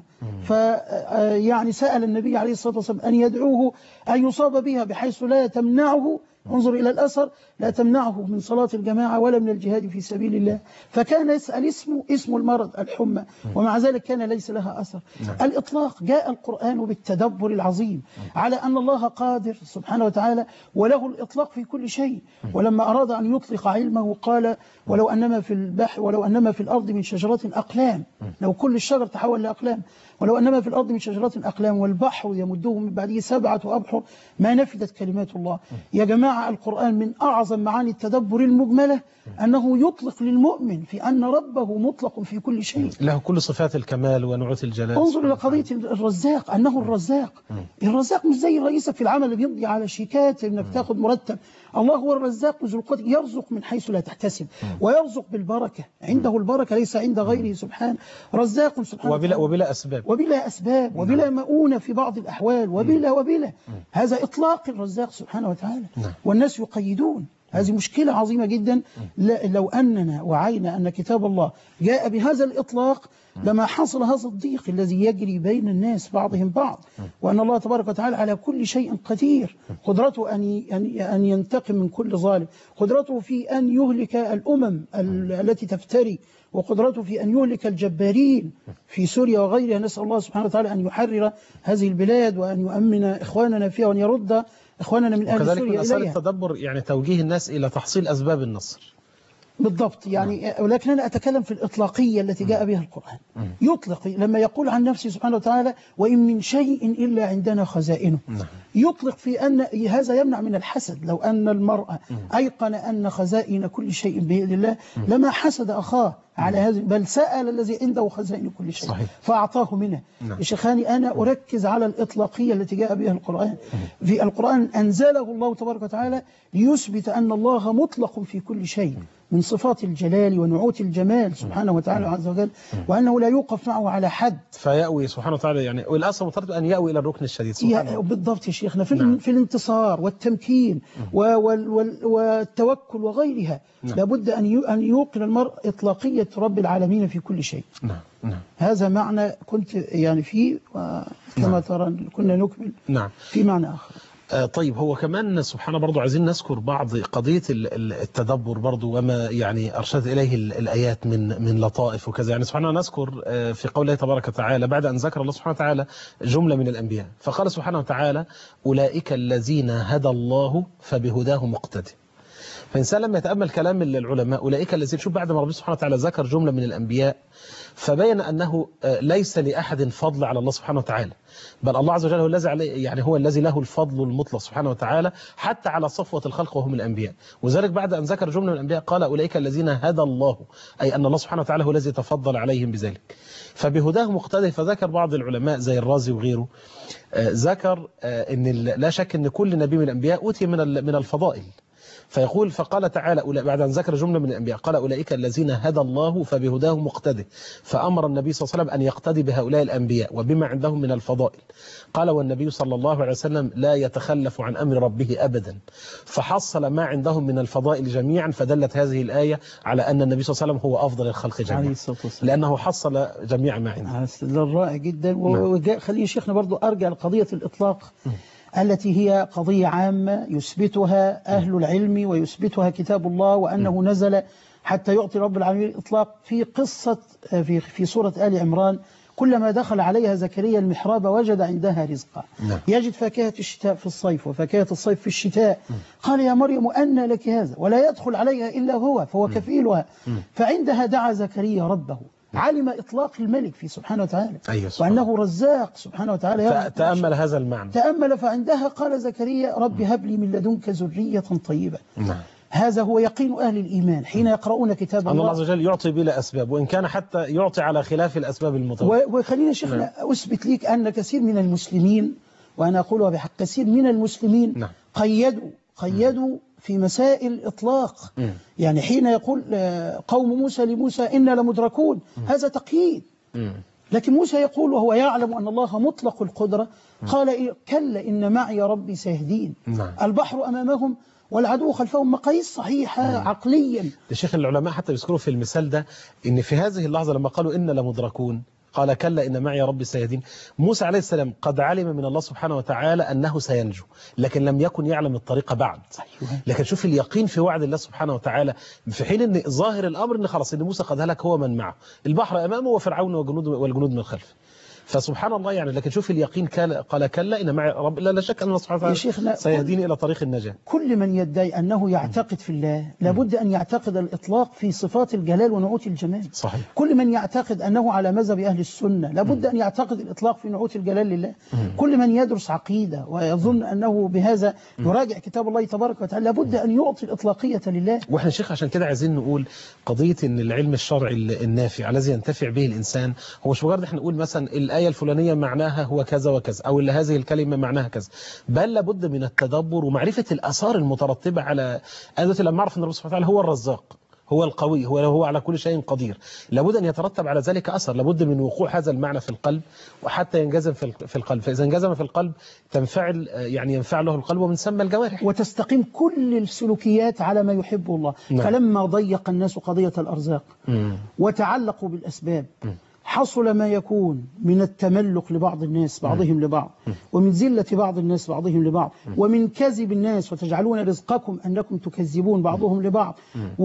C: فيعني سأل النبي عليه الصلاة والسلام أن يدعوه أن يصاب بها بحيث لا تمنعه، انظر إلى الأثر، لا تمنعه من صلاة الجماعة ولا من الجهاد في سبيل الله، فكان يسأل اسم المرض الحمى، ومع ذلك كان ليس لها أثر. الإطلاق، جاء القرآن بالتدبر العظيم على أن الله قادر سبحانه وتعالى وله الإطلاق في كل شيء، ولما أراد أن يطلق علمه قال ولو أنما في البحر ولو أنما في الأرض من شجرة أقلام، لو كل الشجر تحول لأقلام، ولو أنما في الأرض من شجرة أقلام والبحر يمده من بعده 7 أبحر ما نفدت كلمات الله. يا جماعة، القرآن من أعظم معاني التدبر المجملة أنه يطلق للمؤمن في أن ربه مطلق في كل شيء،
B: له كل صفات الكمال ونعوت الجلال.
C: انظر إلى قضية الرزاق، أنه الرزاق. الرزاق مش زي رئيسك في العمل اللي بيمضي على شيكات إنك تاخد مرتب. الله هو الرزاق ذو القوة، يرزق من حيث لا تحتسب، ويرزق بالبركة، عنده البركة ليس عند غيره سبحانه. رزاق سبحانه
B: وبلا أسباب،
C: وبلا مؤونة في بعض الأحوال، وبلا هذا إطلاق الرزاق سبحانه وتعالى، والناس يقيدون. هذه مشكلة عظيمة جدا. لو أننا وعينا أن كتاب الله جاء بهذا الإطلاق لما حصل هذا الضيق الذي يجري بين الناس بعضهم بعض، وأن الله تبارك وتعالى على كل شيء قدير، قدرته أن ينتقم من كل ظالم، قدرته في أن يهلك الأمم التي تفتري، وقدرته في أن يهلك الجبارين في سوريا وغيرها. نسأل الله سبحانه وتعالى أن يحرر هذه البلاد وأن يؤمن إخواننا فيها وأن يرد إخواننا من أهل سوريا إليها.
B: وكذلك من التدبر يعني توجيه الناس إلى تحصيل أسباب النصر.
C: بالضبط، يعني ولكن أنا أتكلم في الإطلاقية التي جاء بها القرآن. يطلق لما يقول عن نفسه سبحانه وتعالى وإن من شيء إلا عندنا خزائنه، يطلق في أن هذا يمنع من الحسد. لو أن المرأة أيقن أن خزائن كل شيء بيد الله لما حسد أخاه على هذا، بل سأل الذي عنده خزائن كل شيء
B: صحيح.
C: فأعطاه منه.
B: نعم.
C: شيخاني أنا أركز على الإطلاقية التي جاء بها القرآن. في القرآن أنزله الله تبارك وتعالى ليثبت أن الله مطلق في كل شيء من صفات الجلال ونعوت الجمال سبحانه وتعالى عز وجل، وأنه لا يوقف معه على حد.
B: فيأوي سبحانه وتعالى يعني، والأصل مترتب أن يأوي إلى الركن الشديد سبحانه.
C: بالضبط يا شيخنا، في,
B: نعم.
C: في الانتصار والتمكين والتوكل وغيرها.
B: نعم.
C: لابد أن يوقن المرء إطلاقية رب العالمين في كل شيء.
B: نعم. نعم.
C: هذا معنى كنت يعني فيه، كما ترى كنا نكمل
B: نعم.
C: في معنى آخر.
B: طيب، هو كمان سبحانه برضو عايزين نذكر بعض قضية التدبر برضو، وما يعني أرشد إليه الآيات من لطائف وكذا. يعني سبحانه نذكر في قوله تبارك وتعالى بعد أن ذكر الله سبحانه وتعالى جملة من الأنبياء، فقال سبحانه وتعالى أولئك الذين هدى الله فبهداه مقتدي. فإنسان لما يتأمل كلام العلماء أولئك الذين، شوف بعد ما ربنا سبحانه وتعالى ذكر جملة من الأنبياء فبين أنه ليس لأحد فضل على الله سبحانه وتعالى، بل الله عز وجل هو الذي يعني هو الذي له الفضل المطلق سبحانه وتعالى حتى على صفوة الخلق وهم الأنبياء. وذلك بعد أن ذكر جملة من الأنبياء قال أولئك الذين هدى الله، أي أن الله سبحانه وتعالى هو الذي تفضل عليهم بذلك. فبهداه مقتدي. فذكر بعض العلماء زي الرازي وغيره ذكر أن لا شك أن كل نبي من الأنبياء أوتي من الفضائل. فيقول فقال تعالى بعد أن ذكر جملة من الأنبياء قال أولئك الذين هدى الله فبهداه مقتدي، فأمر النبي صلى الله عليه وسلم أن يقتدي بهؤلاء الأنبياء وبما عندهم من الفضائل. قال والنبي صلى الله عليه وسلم لا يتخلف عن أمر ربه أبدا، فحصل ما عندهم من الفضائل جميعا. فدلت هذه الآية على أن النبي صلى الله عليه وسلم هو أفضل الخلق جميعا لأنه حصل جميع ما عنده.
C: رائع جدا. وخليني شيخنا برضو أرجع لقضية الإطلاق التي هي قضية عامة يثبتها أهل العلم ويثبتها كتاب الله، وأنه نزل حتى يعطي رب العالمين الإطلاق. في قصة في سورة آل عمران كلما دخل عليها زكريا المحراب وجد عندها رزقا. يجد فاكهة الشتاء في الصيف وفاكهة الصيف في الشتاء. قال يا مريم أنى لك هذا ولا يدخل عليها إلا هو فهو كفيلها. فعندها دعا زكريا ربه، علم إطلاق الملك في سبحانه وتعالى.
B: أيوة
C: وأنه رزاق سبحانه وتعالى.
B: تأمل هذا المعنى.
C: تأمل فعندها قال زكريا رب هب لي من لدنك ذرية طيبة.
B: نعم.
C: هذا هو يقين أهل الإيمان حين يقرؤون كتاب الله.
B: الله عز وجل يعطي بلا أسباب، وإن كان حتى يعطي على خلاف الأسباب المتوقعة.
C: وخلينا شيخنا أثبت لك أن كثير من المسلمين، وأنا أقولها بحق، كثير من المسلمين قيدوا في مسائل إطلاق. يعني حين يقول قوم موسى لموسى إنا لمدركون، هذا تقييد. لكن موسى يقول وهو يعلم أن الله مطلق القدرة قال كلا إن معي ربي سيهدين. البحر أمامهم والعدو خلفهم، مقاييس صحيحة عقليا.
B: الشيخ العلماء حتى يذكروا في المثال ده إن في هذه اللحظة لما قالوا إنا لمدركون قال كلا إن معي ربي سيهدين، موسى عليه السلام قد علم من الله سبحانه وتعالى أنه سينجو، لكن لم يكن يعلم الطريقة بعد. لكن شوف اليقين في وعد الله سبحانه وتعالى، في حين أن ظاهر الأمر أن خلاص أن موسى قد هلك هو من معه، البحر أمامه وفرعون والجنود من خلفه. فسبحان الله يعني. لكن شوف اليقين قال كلا إن معي رب، لا شك أن الله سبحانه وتعالى سيهديني إلى طريق النجاة.
C: كل من يدعي أنه يعتقد في الله لابد أن يعتقد الإطلاق في صفات الجلال ونعوت الجمال.
B: صحيح.
C: كل من يعتقد أنه على مذهب أهل السنة لابد أن يعتقد الإطلاق في نعوت الجلال لله. كل من يدرس عقيدة ويظن أنه بهذا يراجع كتاب الله تبارك وتعالى لابد أن يعطي الإطلاقية لله.
B: وإحنا شيخ عشان كده عايزين نقول قضية أن العلم الشرعي النافع الذي ينتفع به الإنسان هو مش مجرد احنا نقول مثلا الآية الفلانية معناها هو كذا وكذا، أو هذه الكلمة معناها كذا، بل لابد من التدبر ومعرفة الآثار المترتبة على أن لما أعرف أن الله سبحانه وتعالى هو الرزاق هو القوي هو على كل شيء قدير، لابد أن يترتب على ذلك أثر، لابد من وقوع هذا المعنى في القلب وحتى ينجزم في القلب. فإذا انجزم في القلب تنفعل يعني ينفع له القلب ومن ثم الجوارح،
C: وتستقيم كل السلوكيات على ما يحبه الله. فلما ضيق الناس قضية الأرزاق وتعلقوا بالأسباب حصل ما يكون من التملق لبعض الناس بعضهم لبعض، ومن ذلة بعض الناس بعضهم لبعض، ومن كذب الناس وتجعلون رزقكم أنكم تكذبون بعضهم لبعض،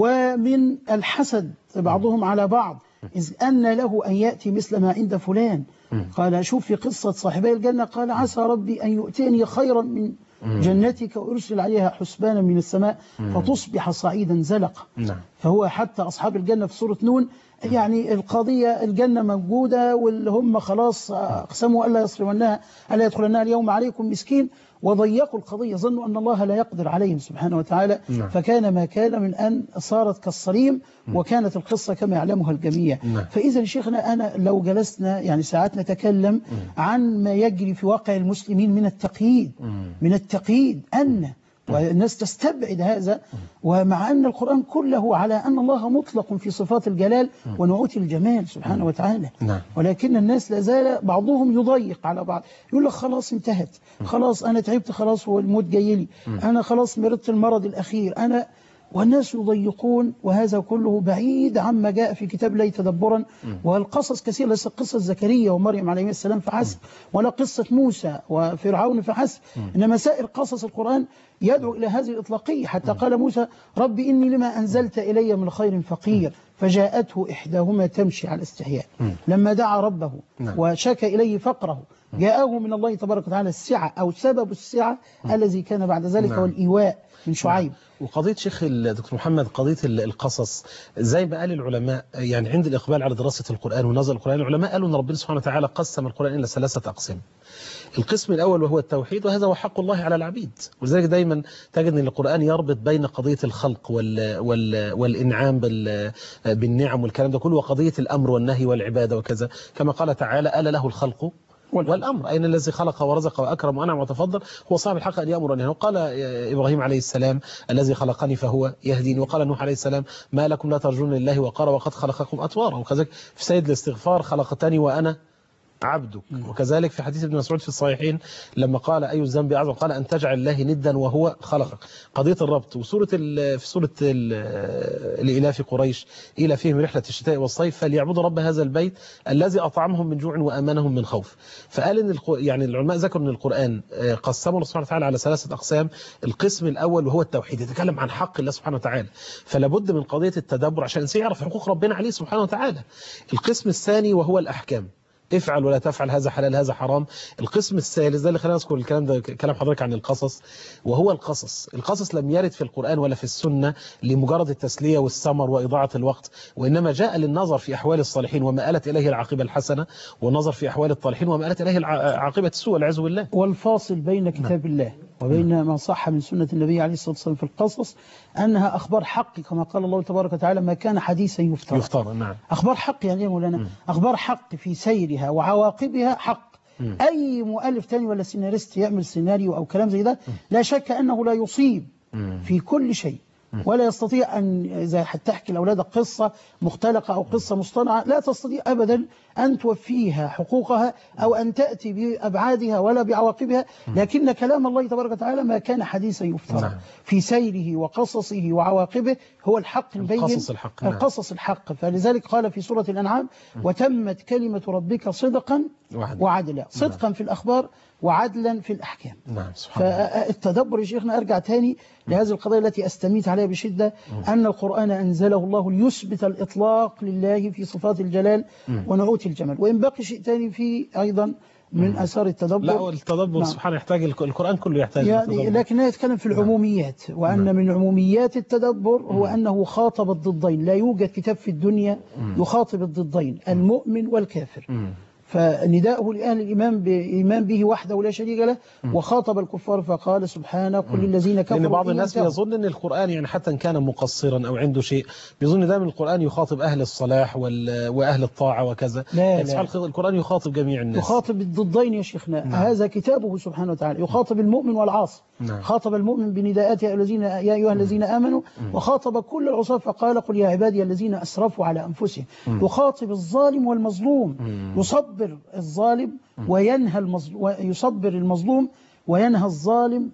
C: ومن الحسد بعضهم على بعض، إذ أن له أن يأتي مثل ما عند فلان. قال شوف في قصة صاحبي الجنة قال عسى ربي أن يؤتيني خيرا من جنتك وأرسل عليها حسبانا من السماء فتصبح صعيدا زلقا. فهو حتى أصحاب الجنة في سورة نون يعني القضية الجنة موجودة واللي هم خلاص أقسموا ألا يدخلنها اليوم عليكم مسكين، وضيقوا القضية، ظنوا أن الله لا يقدر عليهم سبحانه وتعالى. فكان ما كان من أن صارت كالصريم، وكانت القصة كما يعلمها الجميع. فإذا شيخنا أنا لو جلسنا يعني ساعات نتكلم عن ما يجري في واقع المسلمين من التقييد أن والناس تستبعد هذا، ومع أن القرآن كله على أن الله مطلق في صفات الجلال ونعوت الجمال سبحانه وتعالى. ولكن الناس لا زال بعضهم يضيق على بعض، يقول لك خلاص انتهت، خلاص أنا تعبت، خلاص هو الموت جاي لي، أنا خلاص مرضت المرض الأخير، والناس يضيقون، وهذا كله بعيد عما جاء في كتاب الله تدبرا. والقصص كثير، ليس قصة زكريا ومريم عليه السلام فحسب، ولا قصة موسى وفرعون فحسب، إنما سائر قصص القرآن يدعو إلى هذه الإطلاقية. حتى قال موسى رب إني لما أنزلت إلي من خير فقير، فجاءته إحداهما تمشي على استحياء. لما دعا ربه وشكى إليه فقره، جاءه من الله تبارك وتعالى السعة أو سبب السعة الذي كان بعد ذلك والإيواء من شعيب.
B: وقضية شيخ الدكتور محمد، قضية القصص زي ما قال العلماء، يعني عند الإقبال على دراسة القرآن ونظر القرآن، العلماء قالوا أن ربنا سبحانه وتعالى قسم القرآن إلى 3 أقسام. القسم الأول وهو التوحيد، وهذا هو حق الله على العبيد، ولذلك دايما تجد أن القرآن يربط بين قضية الخلق والإنعام بالنعم والكلام ده كله، وقضية الأمر والنهي والعبادة وكذا، كما قال تعالى ألا له الخلق والأمر، أين الذي خلق ورزق وأكرم وأنعم وتفضل، هو صاحب الحق أن يأمر أنه. وقال إبراهيم عليه السلام الذي خلقني فهو يهديني، وقال نوح عليه السلام ما لكم لا ترجون لله وقال وقد خلقكم أطوارا، وكذلك في سيد الاستغفار خلقتني وأنا عبدك. وكذلك في حديث ابن مسعود في الصحيحين لما قال أي الذنب أعظم، قال أن تجعل الله ندا وهو خلقك. قضية الربط. في سورة الإلاف قريش إلى فيهم رحلة الشتاء والصيف فليعبدوا رب هذا البيت الذي أطعمهم من جوع وأمنهم من خوف. فقال إن يعني العلماء ذكروا أن القرآن قسمه الله سبحانه وتعالى على 3 أقسام. القسم الأول وهو التوحيد، يتكلم عن حق الله سبحانه وتعالى، فلا بد من قضية التدبر عشان الإنسان يعرف حقوق ربنا عليه سبحانه وتعالى. القسم الثاني وهو الأحكام، افعل ولا تفعل، هذا حلال هذا حرام. القسم الثالث ده اللي خلينا نذكر الكلام ده، كلام حضرتك عن القصص، وهو القصص لم يرد في القرآن ولا في السنة لمجرد التسلية والسمر وإضاعة الوقت، وإنما جاء للنظر في أحوال الصالحين وما آلت إليه العاقبة الحسنة، والنظر في أحوال الطالحين وما آلت إليه عاقبة السوء والعياذ بالله.
C: والفاصل بين كتاب الله وبين ما صح من سنة النبي عليه الصلاة والسلام في القصص أنها أخبار حق، كما قال الله تبارك وتعالى ما كان حديثا يفترى.
B: نعم.
C: أخبار حق يعني يا مولانا، أخبار حق في سيرها وعواقبها حق. أي مؤلف تاني ولا سيناريست يعمل سيناريو أو كلام زي ده لا شك أنه لا يصيب في كل شيء، ولا يستطيع أن إذا تحكي لأولادك قصة مختلقة أو قصة مصطنعة لا تستطيع أبدا أن توفيها حقوقها أو أن تأتي بأبعادها ولا بعواقبها. لكن كلام الله تبارك وتعالى ما كان حديثا يفترى في سيره وقصصه وعواقبه هو الحق البين، القصص الحق. فلذلك قال في سورة الأنعام وتمت كلمة ربك صدقا وعدلا، صدقا في الأخبار وعدلا في الأحكام. فالتدبر يا شيخنا أرجع تاني لهذه القضية التي أستميت عليها بشدة، أن القرآن أنزله الله ليثبت الإطلاق لله في صفات الجلال ونعوت الجمال. وإن بقي شيء تاني فيه أيضا من أثار التدبر،
B: لا التدبر سبحانه يحتاج، القرآن كله يحتاج
C: يعني، لكنه يتكلم في العموميات، وأن من عموميات التدبر هو أنه خاطب الضدين. لا يوجد كتاب في الدنيا يخاطب الضدين المؤمن والكافر. فنداءه لأهل الإيمان به وحده لا شريك له، وخاطب الكفار فقال سبحانه قل للذين كفروا.
B: لأن بعض الناس يظن أن القرآن يعني حتى إن كان مقصرا أو عنده شيء بيظن دائما القرآن يخاطب أهل الصلاح وأهل الطاعة وكذا. لا القرآن يخاطب جميع الناس، يخاطب الضدين يا شيخنا. هذا كتابه سبحانه وتعالى، يخاطب المؤمن والعاصي. خاطب المؤمن بنداءات يا أيها الذين آمنوا، وخاطب كل العصاة فقال قل يا عبادي الذين أسرفوا على أنفسهم. يخاطب الظالم والمظلوم، يصبر الظالم وينهى المظلوم، يصبر المظلوم وينهى الظالم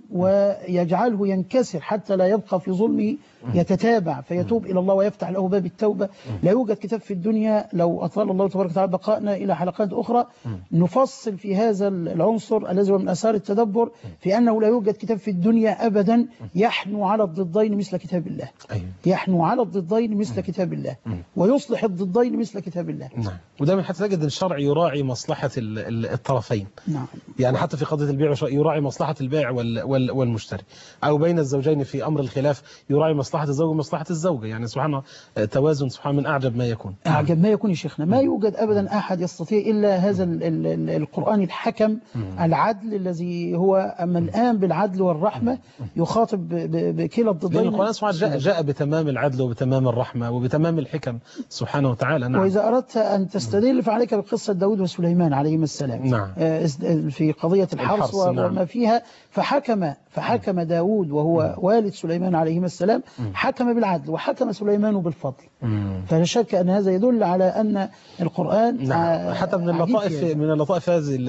B: ويجعله ينكسر حتى لا يبقى في ظلمه، يتتابع فيتوب إلى الله ويفتح له باب التوبة. لا يوجد كتاب في الدنيا، لو أطال الله تبارك وتعالى بقائنا إلى حلقات أخرى نفصل في هذا العنصر الذي هو من أثار التدبر، في أنه لا يوجد كتاب في الدنيا أبدا يحنو على الضدين مثل كتاب الله. يحنو على الضدين مثل كتاب الله، ويصلح الضدين مثل كتاب الله. ودائما حتى تجد الشرع يراعي مصلحة الطرفين. يعني حتى في قضية البيع والشراء يراعي مصلحة البائع والمشتري، أو بين الزوجين في أمر الخلاف يراعي مصلحة الزوج ومصلحة الزوجة. يعني سبحان الله توازن سبحان من أعجب ما يكون.
C: أعجب ما يكون يا شيخنا. ما يوجد أبدا أحد يستطيع إلا هذا القرآن الحكم العدل الذي هو ملآن بالعدل والرحمة، يخاطب بكلا الضدين.
B: لأن القرآن سبحانه جاء بتمام العدل وبتمام الرحمة وبتمام الحكم سبحانه وتعالى. نعم.
C: وإذا أردت أن تستدل فعليك بقصة داود وسليمان عليهما السلام.
B: نعم.
C: في قضية الحرث وما فيها، فحكم داود وهو والد سليمان عليهما السلام، حكم بالعدل وحكم سليمان بالفضل. فلا شك أن هذا يدل على أن القرآن
B: حتى من اللطائف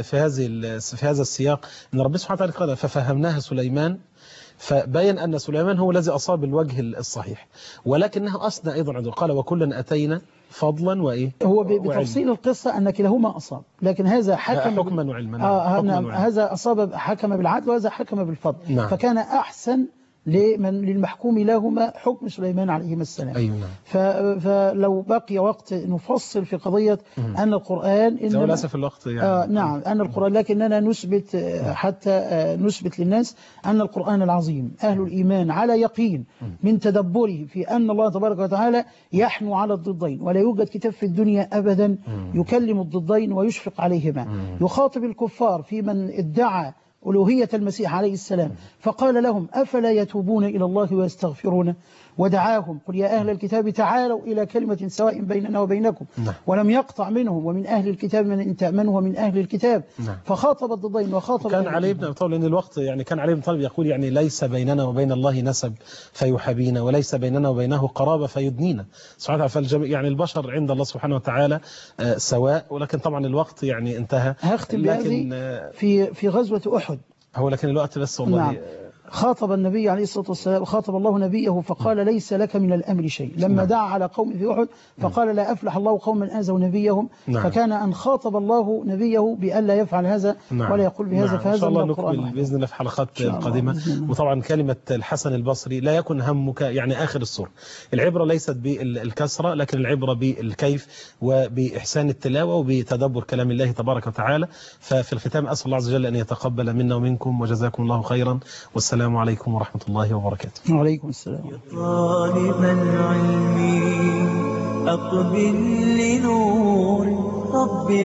B: في هذا السياق أن ربنا سبحانه وتعالى قال ففهمناها سليمان، فبين أن سليمان هو الذي أصاب الوجه الصحيح، ولكنه أثنى أيضا عنده قال وكلا أتينا فضلا وإيه
C: هو بتفصيل القصة أن كلاهما أصاب، لكن هذا
B: حكما وعلما.
C: هذا أصاب حكم بالعدل وهذا حكم بالفضل.
B: نعم.
C: فكان أحسن للمحكوم لهما حكم سليمان عليهما السلام.
B: أيوة.
C: فلو بقي وقت نفصل في قضية أن القرآن
B: للأسف الوقت يعني
C: نعم أن القرآن، لكننا نثبت حتى نثبت للناس أن القرآن العظيم أهل الإيمان على يقين من تدبره في أن الله تبارك وتعالى يحنو على الضدين، ولا يوجد كتاب في الدنيا أبدا يكلم الضدين ويشفق عليهما. يخاطب الكفار في من ادعى ألوهية المسيح عليه السلام، فقال لهم أفلا يتوبون إلى الله ويستغفرون، ودعاهم قل يا أهل الكتاب تعالوا إلى كلمة سواء بيننا وبينكم. ولم يقطع منهم ومن أهل الكتاب من إن تأمنه ومن أهل الكتاب. فخاطب الضدين وخاطب
B: كان علي بن أبي طالب، لأن الوقت يعني كان علي بن طالب يقول يعني ليس بيننا وبين الله نسب فيحابينا، وليس بيننا وبينه قرابة فيدنينا سبحانه وتعالى. يعني البشر عند الله سبحانه وتعالى سواء، ولكن طبعا الوقت يعني انتهى.
C: هختم بهذه في غزوة أحد.
B: هو لكن الوقت بس والله.
C: نعم. خاطب النبي عليه الصلاة والسلام، خاطب الله نبيه فقال ليس لك من الأمر شيء. لما دعا على قوم في أحد فقال لا أفلح الله قوما آذوا نبيهم. فكان أن خاطب الله نبيه بألا يفعل هذا ولا يقول بهذا. فهذا
B: إن شاء الله نكمل بإذن الله في حلقات القادمة. وطبعا كلمة الحسن البصري لا يكن همك يعني آخر السورة. العبرة ليست بالكسرة، لكن العبرة بالكيف وبإحسان التلاوة وبتدبر كلام الله تبارك وتعالى. ففي الختام أسأل الله عز وجل أن يتقبل منا ومنكم، وجزاكم الله خيرا، والسلام عليكم ورحمة الله وبركاته.
C: وعليكم السلام.
A: طالب العلم أقبل لنور رب